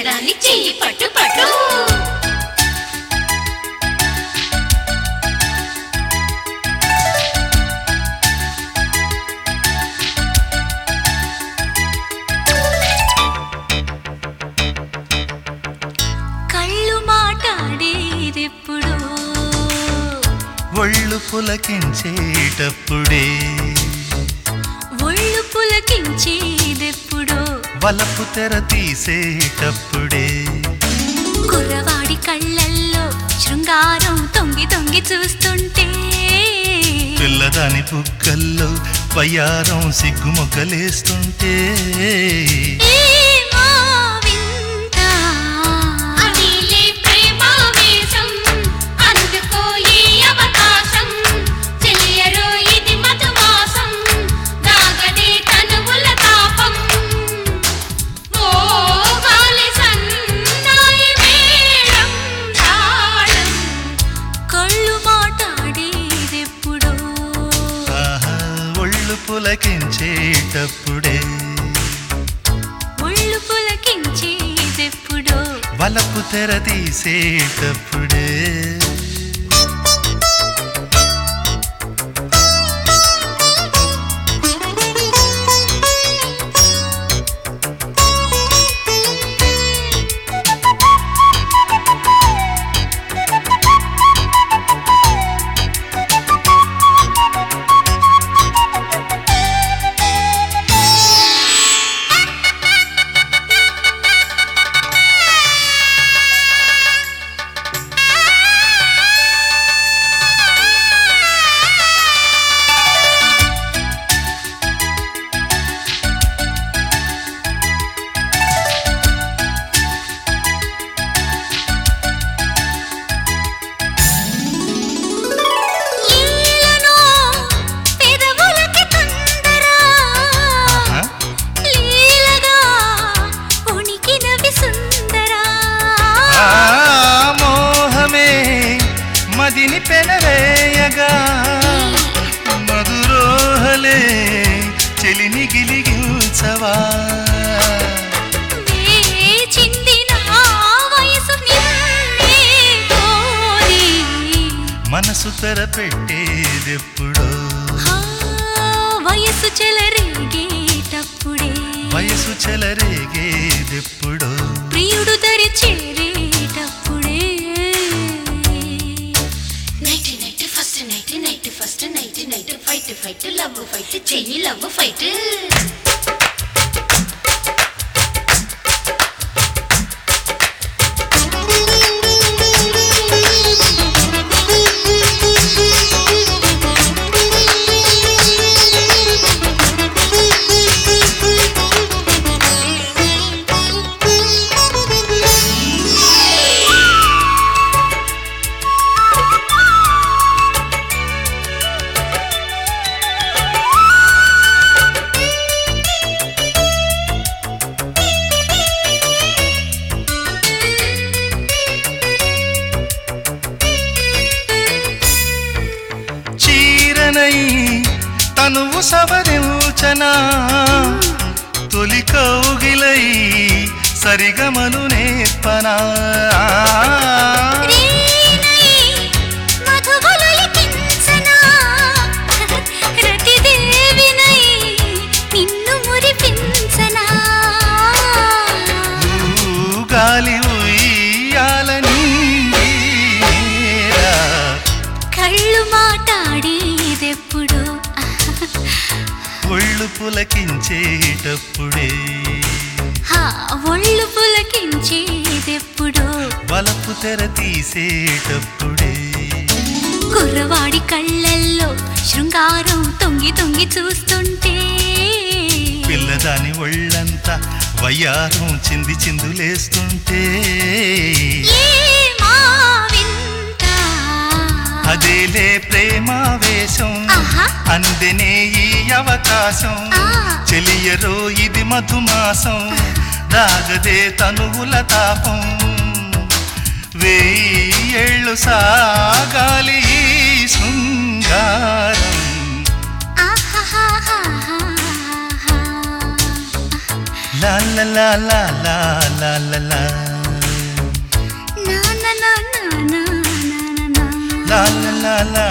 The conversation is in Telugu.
చిన్నదాన్ని చెయ్యి పట్టు పట్టు కళ్ళు మాట్లాడేదెప్పుడు ఒళ్ళు పులకించేటప్పుడే ఒళ్ళు పులకించేదెప్పుడు వలపు తెర తీసేటప్పుడే కుర్రవాడి కళ్ళల్లో శృంగారం తొంగి తొంగి చూస్తుంటే పిల్లదాని బుగ్గల్లో వయ్యారం సిగ్గుమొగ్గలేస్తుంటే ఏమో వింత అదిలే ప్రేమావేశం అందుకో ఈ అవకాశం చెలియరో ఇది మధుమాసం దాగదే తనువుల తాపం ఓ గాలి సన్నాయి మేళం తాళం కళ్ళు మాట్లాడేదెప్పుడు ఆహా ఒళ్ళు పులకించేటప్పుడే ఒళ్ళు పులకించేదెప్పుడు వలపు తెర తీసేటప్పుడే లీలనో పెదవులకి తొందర ఆహా, లీలగా ఉనికినవి సుందరా ఆ మోహమే మదిని పెనవేయగా మధురోహలే చెలిని గిలిగించవా వేచింది నా వయసు నిన్నే కోరి మనసు తెర పెట్టేదెప్పుడో ఆ వయసు చెలరేగేటప్పుడే వయసు చెలరేగేదెప్పుడో ప్రియుడు దరి చేరేటప్పుడే night night first night night first night night fight fight love fight చెయ్యి లవ్ ఫైట్ చీరనై తనువు సవరించనా తొలి కౌగిలై సరిగమను నేర్పనా రేనై మధువులొలికించనా రతిదేవినై నిన్ను మురిపించనా గాలి ఉయ్యాలని కళ్ళు మాట్లాడేదెప్పుడు ఒళ్ళు పులకించేటప్పుడే హా ఒళ్ళు పులకించేదెప్పుడు వలపు తెర తీసేటప్పుడే కుర్రవాడి కళ్ళల్లో శృంగారం తొంగి తొంగి చూస్తుంటే పిల్లదాని ఒళ్ళంతా వయ్యారం చింది చిందులేస్తుంటే ఏమా వింత అదేలే ప్రేమావేశం ఆహా. అందెనే ఈ అవకాశం ఆ. చెలియరో ఇది మధుమాసం దాగదే తనువుల తాపం వెయ్యేళ్ళు సాగాలి ఈ శృంగారం ఆహాహాహాహా. లా లా లా లా లా లా లా లా. నా నా నా నా నా నా నా. లా లా లా లా